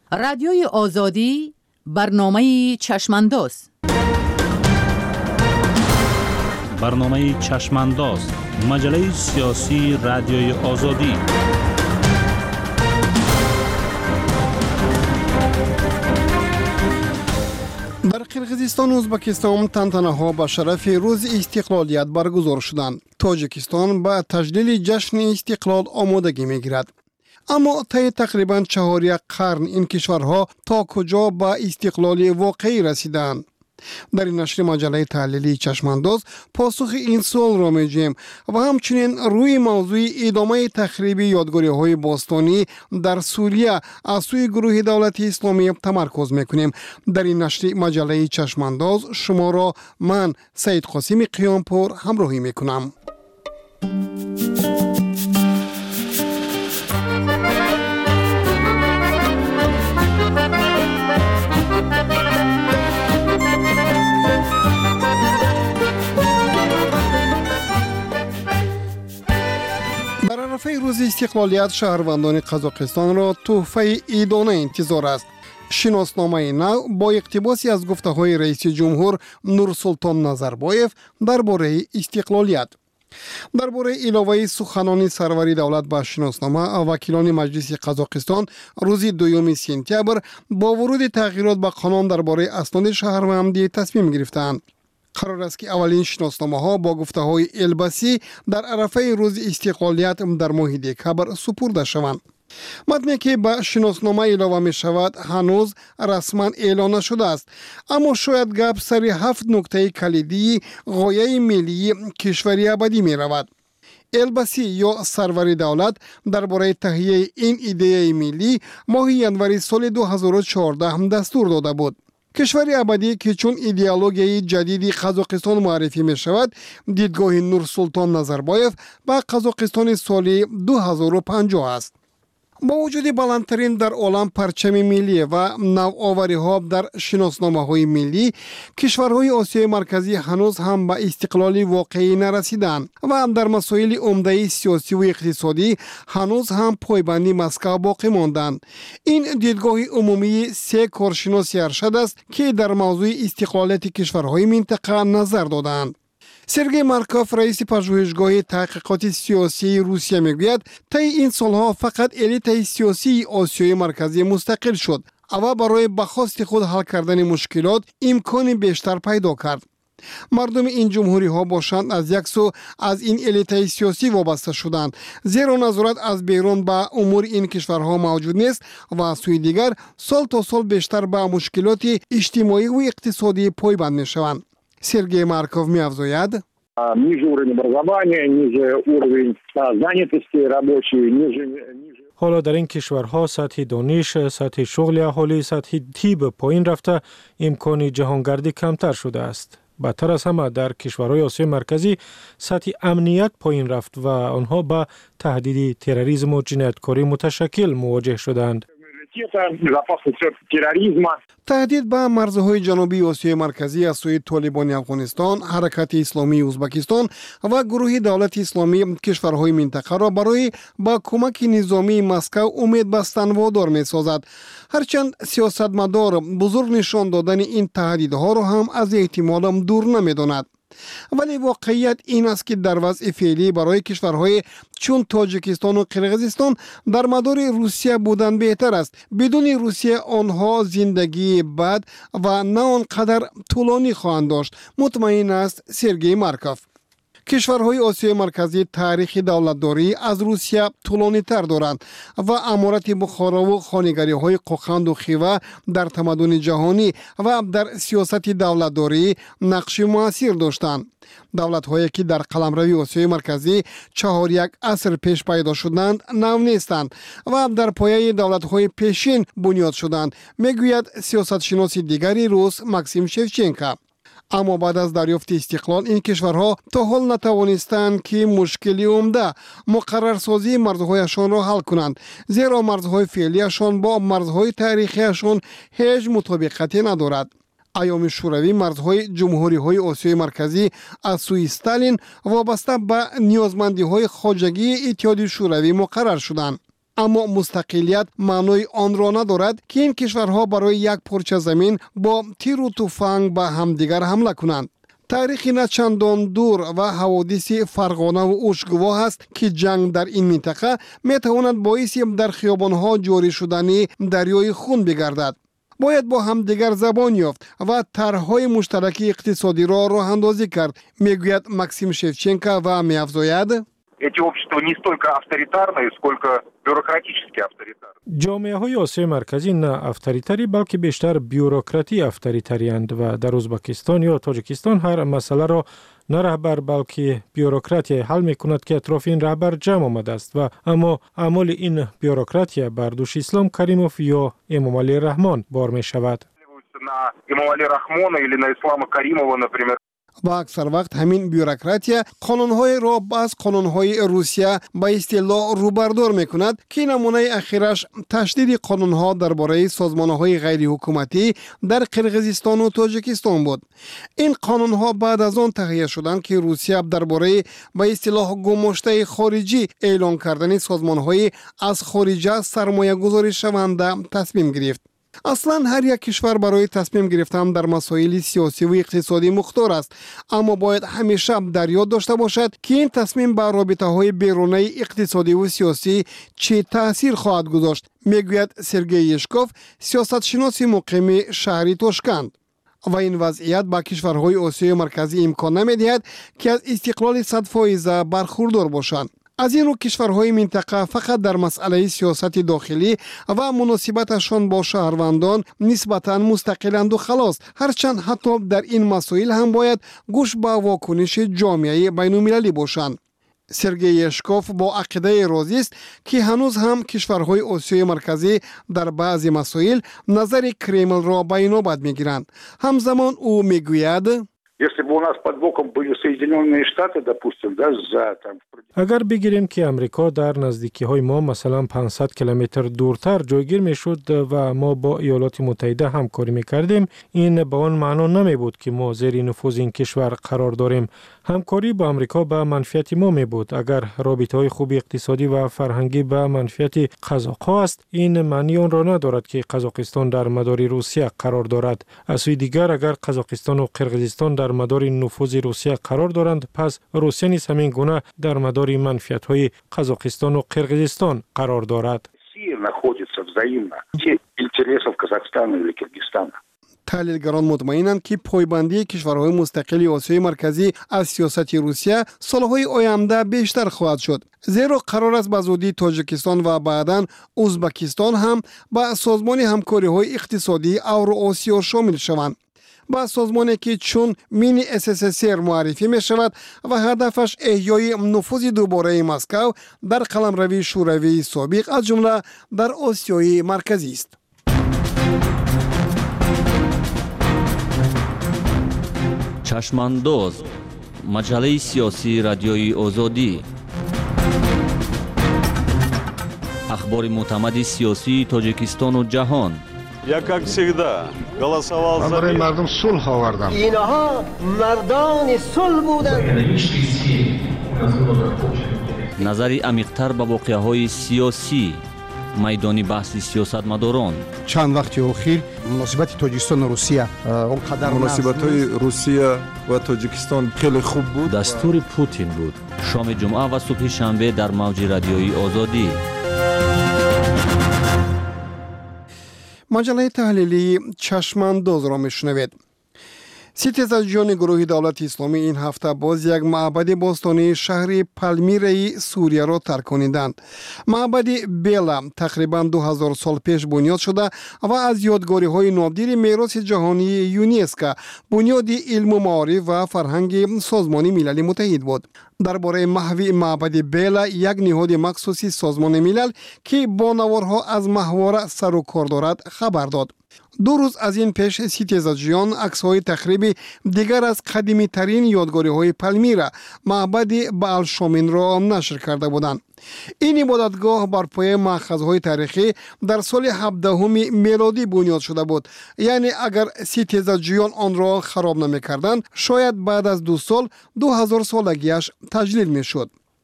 رادیوی آزادی برنامه چشمانداز. برنامه چشمانداز، مجله سیاسی رادیوی آزادی. در قرقیزستان و ازبکستان تنتنه‌ها به شرف روز استقلالیت برگزار شدند. تاجیکستان به تجلیل جشن استقلال آمادگی می‌گیرد. اما طی تقریباً 4 قرن این کشورها تا کجا به استقلال واقعی رسیدند؟ در این نشر مجله تحلیلی چشمانداز پاسخ این سوال را می‌جوییم و همچنین روی موضوع ادامه تخریب یادگاری‌های باستانی در سوریه از سوی گروه دولت اسلامی تمرکز می‌کنیم. در این نشر مجله چشمانداز شما را من سید قاسم قیامپور همراهی می‌کنم. در عرفه روز استقلالیت شهروندان قزاقستان را تحفه عیدانه انتظار است. شناسنامه نو با اقتباسی از گفته‌های رئیس جمهور نورسلطان نظربایف درباره استقلالیت. درباره علاوه سخنان سروری دولت به شناسنامه، وکیلان مجلس قزاقستان روز 2 سپتامبر با ورود تغییرات به قانون درباره اسناد شهروندی تصمیم گرفتند. قرار است که اولین شناسنامه ها با گفته های البسی در عرفه روز استقلالیت در ماه دکبر سپرده شوند. متنی که به شناسنامه علاوه می شود هنوز رسما اعلان نشده است، اما شاید گپ سر 7 نکته کلیدی غایه ملی کشوری ابدی می رود. البسی یا سروری دولت درباره تهیه این ایده ملی ماه ینوری سال 2014 دستور داده بود. کشوری ابدی که چون ایدئولوژی جدیدی قزاقستان معرفی می شود، دیدگاه نورسلطان نظربایف به قزاقستان سال 2050 است. با وجود بلندترین در عالم پرچم ملی و نوآوری ها در شناسنامه های ملی، کشورهای آسیای مرکزی هنوز هم به استقلال واقعی نرسیدند و در مسائل عمده سیاسی و اقتصادی هنوز هم پایبندی مسکو باقی ماندند. این دیدگاه عمومی 3 کارشناس ارشد است که در موضوع استقلالیت کشورهای منطقه نظر دادند. سرگئی مارکوف رئیس پژوهشگاه تحقیقات سیاسی روسیه میگوید طی این سالها فقط الیت سیاسی آسیای مرکزی مستقل شد و برای به خواست خود حل کردن مشکلات امکان بیشتر پیدا کرد. مردم این جمهوری ها باشند از یک سو از این الیت سیاسی وابسته شدند، زیرا نظارت از بیرون به امور این کشورها موجود نیست و از سوی دیگر سال تا سال بیشتر به مشکلات اجتماعی و اقتصادی پایبند میشوند. سرگئی مارکوف می‌افزاید: ниже уровень образования, ниже уровень занятости рабочей, ниже. حالا در این کشورها سطح دانش، سطح شغل اهالی، سطح طب پایین رفته، امکان جهانگردی کمتر شده است. بدتر از همه در کشورهای آسیای مرکزی سطح امنیت پایین رفت و آنها با تهدید تروریسم و جنایتکاری متشکل مواجه شدند. تهدید به مرزهای جنوبی آسیای مرکزی از سوی طالبان افغانستان، حرکت اسلامی ازبکستان و گروه دولت اسلامی کشورهای منطقه را برای با کمک نظامی مسکو امید بستن وادار می سازد. هرچند سیاستمدار بزرگ نشان دادن این تهدیدها را هم از احتمال دور نمی داند. ولی واقعیت این است که در وضع فعلی برای کشورهای چون تاجیکستان و قرقیزستان در مدار روسیه بودن بهتر است. بدون روسیه آنها زندگی بد و نه آنقدر طولانی خواهند داشت، مطمئن است سرگئی مارکوف. کشورهای آسیای مرکزی تاریخ دولتداری از روسیه طولانی تر دارند و امارت بخارا و خانگری های قوقند و خیوه در تمدن جهانی و در سیاست دولتداری نقش مؤثر داشتند. دولت هایی که در قلمروی آسیای مرکزی 4 عصر پیش پیدا شدند نو نیستند و در پایه دولت های پیشین بنیاد شدند، میگوید سیاست شناس دیگری روس ماکسیم شفچنکو. اما بعد از دریافت استقلال این کشورها تا حال نتوانستند که مشکلی عمده مقررسازی مرزهایشان را حل کنند، زیرا مرزهای فعلیشان با مرزهای تاریخیشان هیچ مطابقتی ندارد. ایام شوروی مرزهای جمهوری های آسیای مرکزی از سوی استالین وابسته به نیازمندی های خواجگی اتحادیه شوروی مقرر شدند. اما مستقلیت معنای آن را ندارد که این کشورها برای یک پارچه زمین با تیر و تفنگ به همدیگر حمله کنند. تاریخی نه چندان دور و حوادث فرغانه و اوشگواه است که جنگ در این منطقه میتواند باعث در خیابانها جاری شدن دریای خون بگردد. باید با هم دیگر زبان یافت و طرح‌های مشترک اقتصادی را راه اندازی کرد، میگوید ماکسیم شевченко و می‌افزاید эти общества не столько авторитарные, сколько бюрократически авторитарные. جامعه‌های آسیای مرکزی نه افطاریتری بلکه بیشتر بیوروکراتی افطاریتری‌اند و در ازبکستان یا تاجیکستان هر مسئله را نه رهبر بلکه بیوروکراتی حل می‌کند که اطراف این رهبر جمع آمده است و اما اعمال این بیوروکراتی بر دوش اسلام کریموف یا امام علی رحمان بار می‌شود. На Имамали Рахмона или на Ислама Каримова, например. و اکثر وقت همین بیوروکراتیا قانون‌های را از قانون‌های روسیه به اصطلاح روبردار می‌کند که نمونه اخیرش تشدید قانون‌ها درباره سازمان‌های غیر حکومتی در قرقیزستان و تاجیکستان بود. این قانون‌ها بعد از آن تهیه شدند که روسیه درباره به اصطلاح گماشته خارجی اعلان کردن سازمان‌های از خارج سرمایه‌گذاری شونده تصمیم گرفت. اصلا هر یک کشور برای تصمیم گرفتن در مسائل سیاسی و اقتصادی مختار است، اما باید همیشه در یاد داشته باشد که این تصمیم بر رابطه‌های بیرونی اقتصادی و سیاسی چه تأثیر خواهد گذاشت، میگوید سرگئی یشکوف، سیاستشناس مقیم شهر تاشکند. و این وضعیت با کشورهای آسیای مرکزی امکان نمی‌دهد که از استقلال 100% برخوردار باشند. از این رو کشورهای منطقه فقط در مسئله سیاست داخلی و مناسبتشان با شهروندان نسبتاً مستقلند و خلاص، هرچند حتی در این مسائل هم باید گوش به واکنش جامعه بین‌المللی باشند. سرگئی یشکوف با عقیده راضی است که هنوز هم کشورهای آسیای مرکزی در بعضی مسائل نظر کرمل را به نوبت میگیرند. همزمان او میگوید Если бы у нас под боком были Соединенные Штаты, допустим, да, اگر بگیریم که امریکا در نزدیکی های ما مثلا 500 کیلومتر دورتر جایگیر می شد و ما با ایالات متحده همکاری می کردیم، این به آن معنا نمی بود که ما زیر نفوذ این کشور قرار داریم. همکاری با امریکا به منفعت ما می بود. اگر رابطه های خوب اقتصادی و فرهنگی به منفعت قزاق‌ها است، این معنی آن را ندارد که قزاقستان در مدار روسیه قرار دارد. از سوی دیگر اگر قزاقستان و قرقیزستان در مدار نفوذ روسیه قرار دارند، پس روسیه نیز همین گونه در مدار منفعت‌های قزاقستان و قرقیزستان قرار دارد. تحلیلگران مطمئنند که پایبندی کشورهای مستقل آسیای مرکزی از سیاست روسیه سالهای آینده بیشتر خواهد شد، زیرا قرار است به زودی تاجیکستان و بعداً ازبکستان هم به سازمان همکاری‌های اقتصادی اوراسیا شامل شوند. با سازمانی که چون مینی SSSR معرفی می شود و هدفش احیای نفوذ دوباره مسکو در قلمروی شوروی سابق از جمله در آسیای مرکزی است. چشمانداز، مجله سیاسی رادیوی آزادی، اخبار معتمد سیاسی تاجیکستان و جهان. Я, как всегда, голосовал за мир. مردم صلح آوردم. اینها مردان صلح بودند. نظری عمیق‌تر به واقعه‌های سیاسی، میدانی بحث سیاستمداران. چند وقت اخیر مناسبت تاجیکستان و روسیه اونقدر مناسبت‌های روسیه و تاجیکستان خیلی خوب بود. دستور پوتین بود. شام جمعه و صبح شنبه در موج رادیویی آزادی. مجله تحلیلی چشمانداز را میشنوید. ستیزجویان گروه دولت اسلامی این هفته باز یک معبد باستانی شهر پالمیرای سوریه را ترک کنیدند. معبد بیلا تقریبا 2000 سال پیش بنیاد شده و از یادگاری های نادر میراث جهانی یونسکو بنیاد علم و معارف و فرهنگ سازمان ملل متحد بود. درباره محو معبد بیلا، یک نهاد مخصوصی سازمان ملل که با نوارها از محور سر و کار دارد خبر داد. 2 روز از این پیش ستیزجویان عکس‌های تخریب دیگر از قدیمی ترین یادگاری های پالمیرا معبد بألشامین را نشر کرده بودند. این عبادتگاه بر پایه مأخذهای تاریخی در سال 17 میلادی بنیاد شده بود. یعنی اگر ستیزجویان آن را خراب نمی‌کردند، شاید بعد از 2 سال 2000 سالگیش تجلیل می‌شد.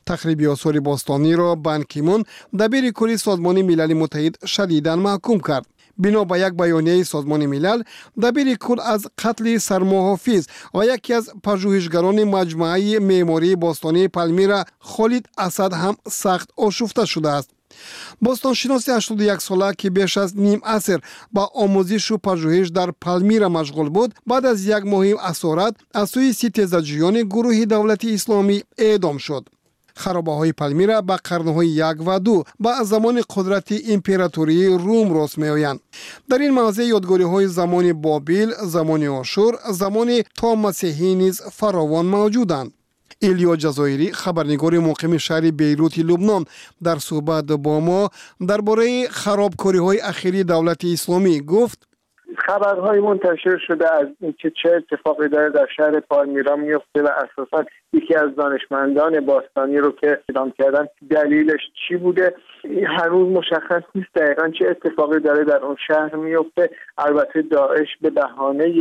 تخریب آثار باستانی را بان کی مون دبیر کلی سازمان ملل متحد شدیداً محکوم کرد. بنا به یک بیانیه سازمان ملل، دبیر کل از قتل سرمحافظ و یکی از پژوهشگران مجموعه معماری باستانی پالمیرا خالد اسد هم سخت آشفته شده است. باستانشناس 81 ساله که بیش از نیم عصر با آموزش و پژوهش در پالمیرا مشغول بود، بعد از یک ماه اسارت از سوی ستیزجویان گروه دولت اسلامی اعدام شد. خرابه‌های پالمیرا با قرن‌های 1 و 2 با زمان قدرت امپراتوری روم راست می‌آیند. در این موضع یادگاری‌های زمان بابل، زمان آشور، زمان تا مسیحی نیز فراوان موجودند. ایلیا جزایری، خبرنگار مقیم شهر بیروت لبنان، در صحبت با ما درباره خرابکاری‌های اخیری دولت اسلامی گفت: خبرهای منتشر شده از اینکه چه اتفاقی داره در شهر پالمیرا میفته و اساساً یکی از دانشمندان باستانی رو که اعدام کردن دلیلش چی بوده هنوز مشخص نیست دقیقاً چه اتفاقی داره در اون شهر میفته. البته داعش به بهانه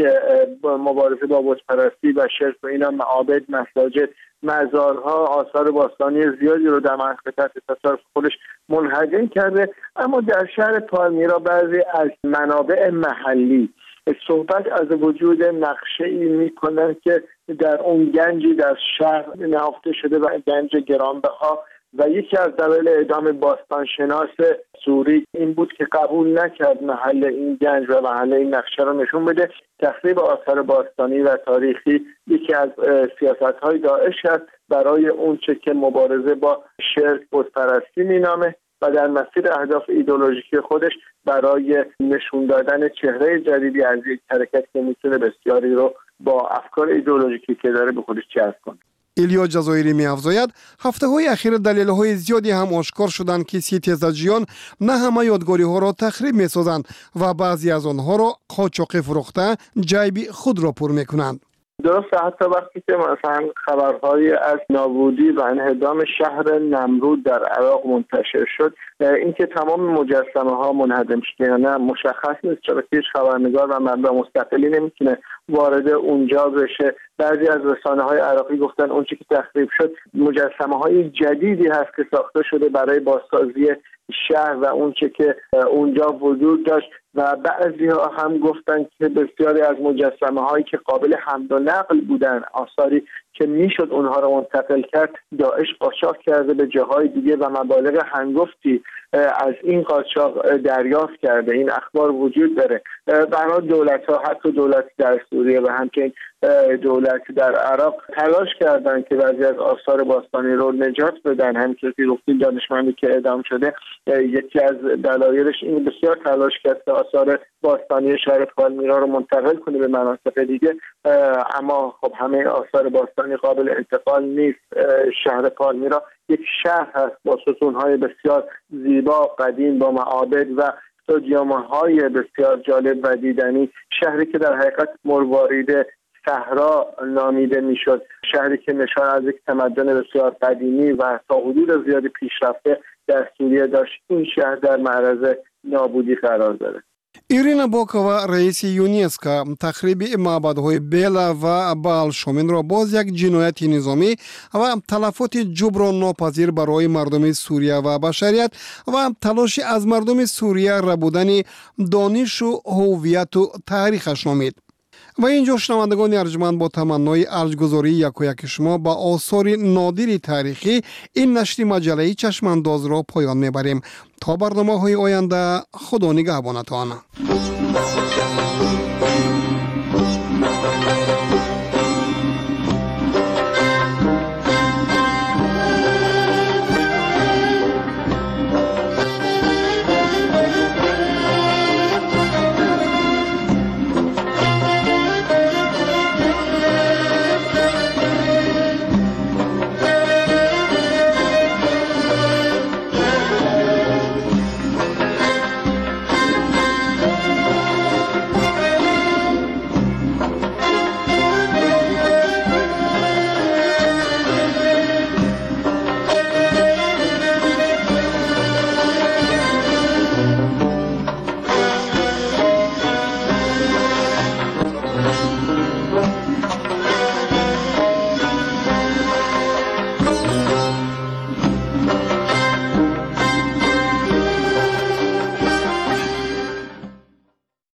مبارزه با بت‌پرستی و شرک و اینا معابد، مساجد، مزارها، آثار باستانی زیادی رو در منطقه تحت تصرف خودش منهدم کرده. اما در شهر پالمیرا بعضی از منابع محلی صحبت از وجود نقشه‌ای می‌کنند که در اون گنجی در شهر نهفته شده و گنج گرانبها و یکی از دلایل اعدام باستانشناس سوری این بود که قبول نکرد محل این گنج و محل این نقشه رو نشون بده. تخریب آثار باستانی و تاریخی یکی از سیاست‌های داعش است برای اون چه که مبارزه با شرک بت‌پرستی مینامه و در مسیر اهداف ایدئولوژیکی خودش برای نشون دادن چهره جدیدی از یک حرکت که میتونه بسیاری رو با افکار ایدئولوژیکی که داره به خودش جذب کنه. ایلیا جزایری می‌افزاید هفته‌های اخیر دلایل‌های زیادی هم آشکار شدند که ستیزجویان نه همه یادگاری‌ها را تخریب می‌سازند و بعضی از آنها را قاچاقی فروخته جیب خود را پر می‌کنند. درسته، حتی وقتی که مثلا خبرهای از نابودی و انهدام شهر نمرود در عراق منتشر شد، اینکه تمام مجسمه ها منهدم شده یا نه مشخص نیست، چرا هیچ خبرنگار و منبع مستقلی نمیتونه وارد اونجا بشه. بعضی از رسانه‌های عراقی گفتن اون چیزی که تخریب شد مجسمه های جدیدی هست که ساخته شده برای بازسازی شهر و اون چه که اونجا وجود داشت و بعضی ها هم گفتن که بسیاری از مجسمه هایی که قابل حمل و نقل بودن، آثاری که میشد اونها رو منتقل کرد، داعش قاچاق کرده به جاهای دیگه و مبالغ هنگفتی از این قاچاق دریافت کرده. این اخبار وجود داره. برای دولت ها، حتی دولت در سوریه و همچنین دولت در عراق تلاش کردن که بعضی از آثار باستانی رو نجات بدن. همینطور که گفتیم دانشمندی که اعدام شده یکی از دلایلش این بسیار تلاش کرد که آثار باستانی شهر پالمیرا رو منتقل کنه به مناطق دیگه، اما خب همه آثار باستانی قابل انتقال نیست. شهر پالمیرا یک شهر هست با ستون‌های بسیار زیبا قدیم با معابد و استادیوم‌های بسیار جالب و دیدنی، شهری که در حقیقت مروارید صحرا نامیده میشد، شهری که نشان از یک تمدن بسیار قدیمی و تا حدود زیادی پیشرفته در سوریه داشت. این شهر در معرض نابودی قرار داره. ایرینا باکووا رئیس یونسکو تخریب معبدهای بیلا و بال شومن را باز یک جنایت نظامی و تلفات جبران ناپذیر برای مردم سوریه و بشریت و تلاش از مردم سوریه ربودن دانش و هویت و تاریخش نامید. و اینجا شنوندگان ارجمند با تمنای ارجگذاری یک شما با آثار نادر تاریخی این نشر مجله چشمانداز را پایان میبریم. تا برنامه‌های آینده خدا نگهبانتان.